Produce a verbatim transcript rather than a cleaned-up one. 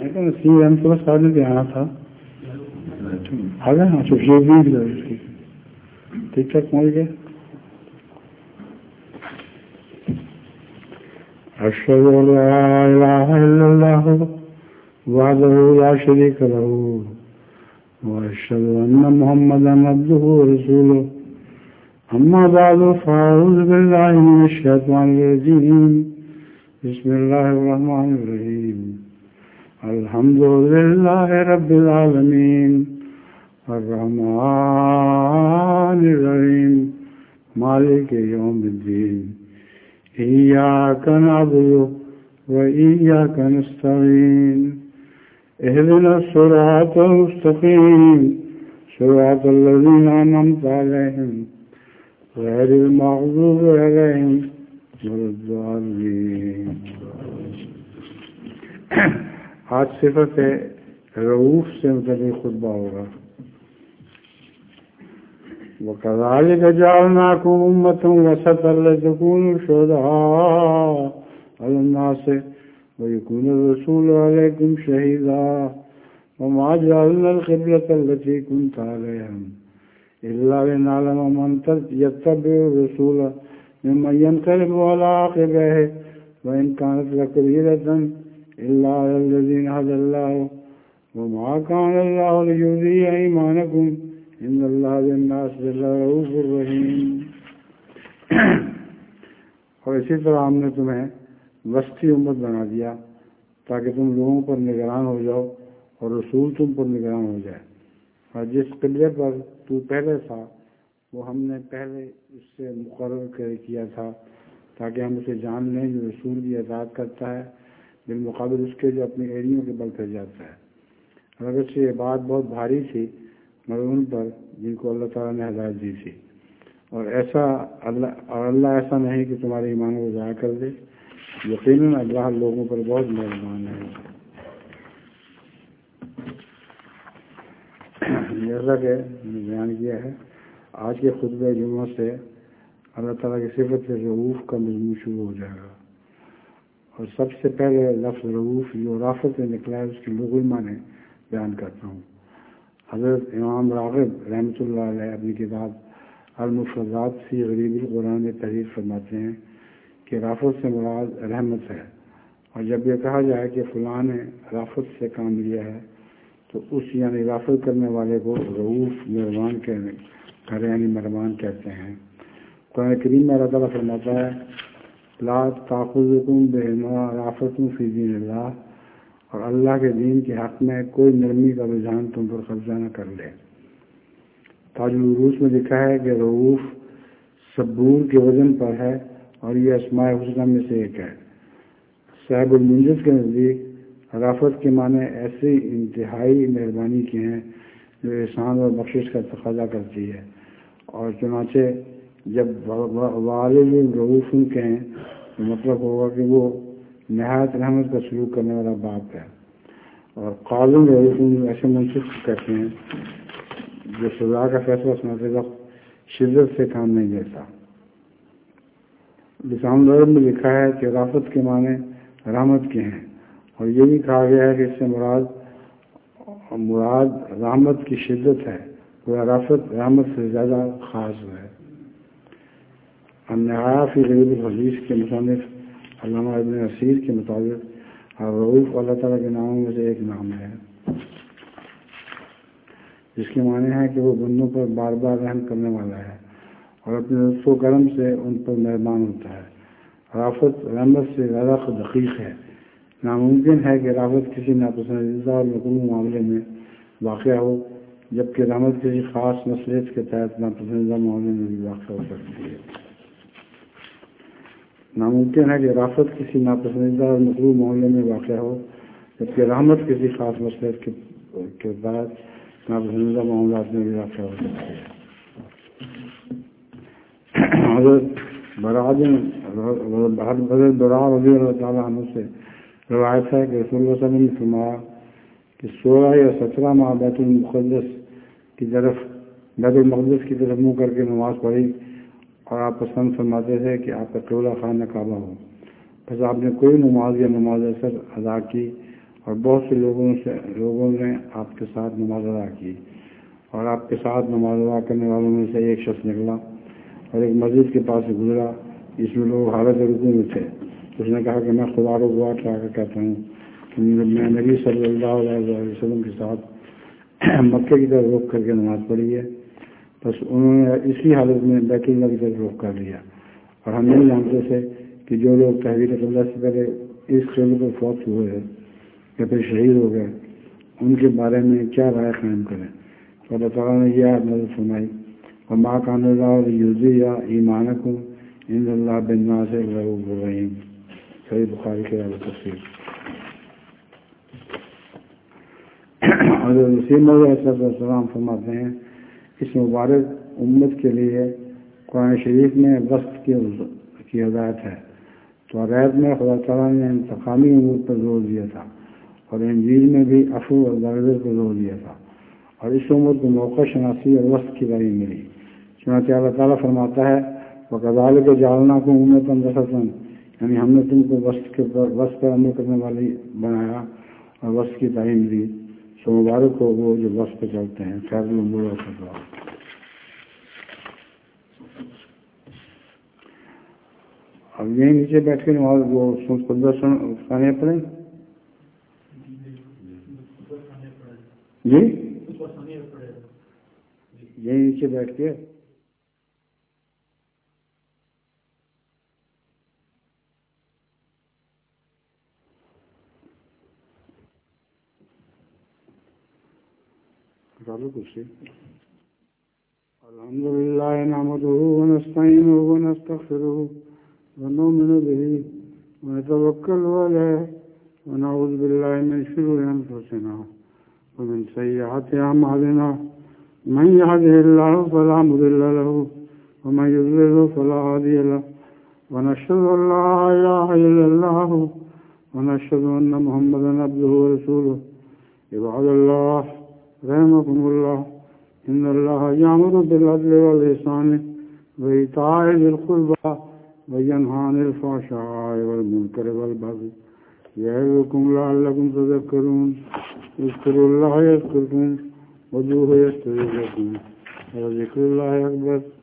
C M تو بس آدمی پہ آنا تھا آ گئے. ہاں چپ بھی ٹھیک ٹھاک پہنچ گئے. أشهد أن لا إله إلا الله وحده لا شريك له وأشهد أن محمدا عبده ورسوله. أما بعد فأعوذ بالله من الشيطان الرجيم. بسم الله الرحمن الرحيم. الحمد لله رب العالمين الرحمن الرحيم مالك يوم الدين. إياك نعبد وإياك نستعين. اهدنا الصراط المستقيم صراط الذين أنعمت عليهم غير المغضوب عليهم ولا الضالين. آج صفت رؤوف سے متعلق خطبہ ہوگا. وَكَذَلِكَ جَعَلْنَاكُمْ أُمَّةً وَسَطًا لِتَكُونُوا شُهَدَاءَ عَلَى النَّاسِ وَيَكُونَ الرَّسُولُ عَلَيْكُمْ شَهِيدًا وَمَا جَعَلْنَا الْقِبْلَةَ الَّتِي كُنْتَ عَلَيْهَا إِلَّا لِنَعْلَمَ مَنْ يَتَّبِعُ الرَّسُولَ مِمَّنْ يَنقَلِبُ عَلَى عَقِبَيْهِ وَإِنْ كَانَتْ لَكَبِيرَةً إِلَّا عَلَى الَّذِينَ هَدَى اللَّهُ وَمَا كَانَ اللَّهُ لِيُضِيعَ إِيمَانَكُمْ ان اللہ بالناس لرؤوف الرحیم. اور اسی طرح ہم نے تمہیں وسطی امت بنا دیا تاکہ تم لوگوں پر نگران ہو جاؤ اور رسول تم پر نگران ہو جائے. اور جس قبلے پر تو پہلے تھا وہ ہم نے پہلے اس سے مقرر کیا تھا تاکہ ہم اسے جان لیں جو رسول کی اطاعت کرتا ہے بالمقابل اس کے جو اپنی ایڑیوں کے بل پھر جاتا ہے. اور اگرچہ یہ بات بہت بھاری تھی مگر ان پر جن کو اللہ تعالیٰ نے ہدایت دی تھی. اور ایسا اللہ اور اللہ ایسا نہیں کہ تمہارے ایمان کو ضائع کر دے. یقیناً اللہ لوگوں پر بہت مہربان ہے. جیسا کہ میں نے بیان کیا ہے آج کے خطبہ جمعہ سے اللہ تعالیٰ کی صفت سے رؤوف کا مضمون شروع ہو جائے گا. اور سب سے پہلے لفظ رؤوف جو رافت سے نکلا ہے اس کی لغوی معنی بیان کرتا ہوں. حضرت امام راغب رحمۃ اللہ علیہ اپنی کتاب المفردات فی غریب القرآن میں تحریر فرماتے ہیں کہ رافت سے مراد رحمت ہے. اور جب یہ کہا جائے کہ فلاں نے رافت سے کام لیا ہے تو اس یعنی رافت کرنے والے کو رؤوف مہربان کرے یعنی مہربان کہتے ہیں. قرآن کریم میں اللہ تعالیٰ فرماتا ہے لا تأخذکم بہما رافت فی دین اللہ. اور اللہ کے دین کے حق میں کوئی نرمی کا رجحان تم پر قبضہ نہ کر لے. تاج العروج میں لکھا ہے کہ رؤوف صبور کے وزن پر ہے اور یہ اسماء حسنہ میں سے ایک ہے. صاحب المنجز کے نزدیک رافت کے معنی ایسی انتہائی مہربانی کے ہیں جو احسان اور بخشش کا تقاضا کرتی ہے. اور چنانچہ جب والد الرؤوف کہیں تو مطلب ہوگا کہ وہ نہایت رحمت کا سلوک کرنے والا باپ ہے. اور قاضی رؤوف ایسے منصف کرتے ہیں جو سزا کا فیصلہ سناتے وقت شدت سے کام نہیں لیتا. لسان العرب میں لکھا ہے کہ رافت کے معنی رحمت کے ہیں اور یہ بھی کہا گیا ہے کہ اس سے مراد مراد رحمت کی شدت ہے. وہ رافت رحمت سے زیادہ خاص ہے. النہایہ فی غریب الحدیث کے مصنف علامہ ابن اسیر کے مطابق رؤوف اللہ تعالیٰ کے ناموں میں سے ایک نام ہے جس کے معنی ہے کہ وہ بندوں پر بار بار رحم کرنے والا ہے اور اپنے لطف و کرم سے ان پر مہربان ہوتا ہے. رافت رحمت سے زیادہ دقیق ہے. ناممکن ہے کہ رافت کسی ناپسندیدہ اور مطلوب معاملے میں واقع ہو جبکہ رحمت کسی خاص مصلحت کے تحت ناپسندیدہ معاملے میں بھی واقع ہو سکتی ہے. ناممکن ہے کہ رافت کسی ناپسندیدہ اور مطلوب معاملے میں واقع ہو جبکہ رحمت کسی خاص مصلحت کے بعد ناپسندیدہ معاملات میں بھی واقع ہو سکتی ہے. حضرت حضرت برا رضی اللہ تعالیٰ عنہ سے روایت ہے کہ رسول اللہ صلی اللہ علیہ وسلم نے فرمایا کہ سولہ یا سترہ ماہ بیت المقدس کی طرف بیت المقدس کی طرف منہ کر کے نماز پڑھی اور آپ پسند فرماتے تھے کہ آپ کا قبلہ خانہ کعبہ ہو. بس آپ نے کوئی نماز یا نماز اثر ادا کی اور بہت سے لوگوں سے لوگوں نے آپ کے ساتھ نماز ادا کی، اور آپ کے ساتھ نماز ادا کرنے والوں میں سے ایک شخص نکلا اور ایک مسجد کے پاس سے گزرا جس میں لوگ حالت رکوع میں تھے۔ اس نے کہا کہ میں خدا کو گواہ ٹھہرا کر کہتا ہوں کہ میں نبی صلی اللہ علیہ وسلم کے ساتھ مکے کی طرف رخ کر کے نماز پڑھی ہے۔ بس انہوں نے اسی حالت میں بیت اللہ کی طرف رخ کر لیا، اور ہم نہیں جانتے تھے کہ جو لوگ تحویل قبلہ سے پہلے اس قبلے پر فوت ہوئے ہیں یا پھر شہید ہو گئے ان کے بارے میں کیا رائے قائم کریں۔ تو اللہ تعالیٰ نے یہ آیت نازل فرمائی، وما کان اللہ لیضیع ایمانکم ان اللہ بالناس رؤوف رحیم، صحیح بخاری کی روایت تفسیر۔ حضرت مسیح موعود علیہ السلام فرماتے ہیں اس مبارک امت کے لیے قرآن شریف میں وقت کی کی ہدایت ہے، تو ریت میں خدا تعالیٰ نے انتقامی امور پر زور دیا تھا، اور انجیل میں بھی عفو اور درگزر پر زور دیا تھا، اور اس امت کو موقع شناسی اور وقت کی تعلیم ملی۔ چنانچہ اللہ تعالیٰ فرماتا ہے وَكَذَلِكَ جَعَلْنَاكُمْ أُمَّةً وَسَطًا، یعنی ہم نے تم کو وسط کے وسط پر عمل کرنے والی بنایا اور وسط کی تعلیم دی، سو مبارک ہو وہ جو وسط پہ چلتے ہیں۔ خیر الامور وسطها۔ اب یہیں نیچے بیٹھ کے نماز وہ خطبہ سنانے پڑیں جی، یہیں نیچے بیٹھ کے الحمد للہ نحمده ونستعینه ونستغفره ونؤمن به ونتوکل علیہ ونعوذ باللہ من شرور انفسنا ومن سیئات اعمالنا من يهده الله فلا مضل له ومن يضلل فلا هادي له ونشهد ان لا اله الا الله ونشهد ان محمدا عبده ورسوله عباد الله رحمكم الله ان الله يأمر بالعدل والإحسان وإيتاء ذي القربى وينهى عن الفحشاء والمنكر والبغي يعظكم لعلكم تذكرون اذكروا الله يذكركم وادعوه يستجب لكم ولذكر الله أكبر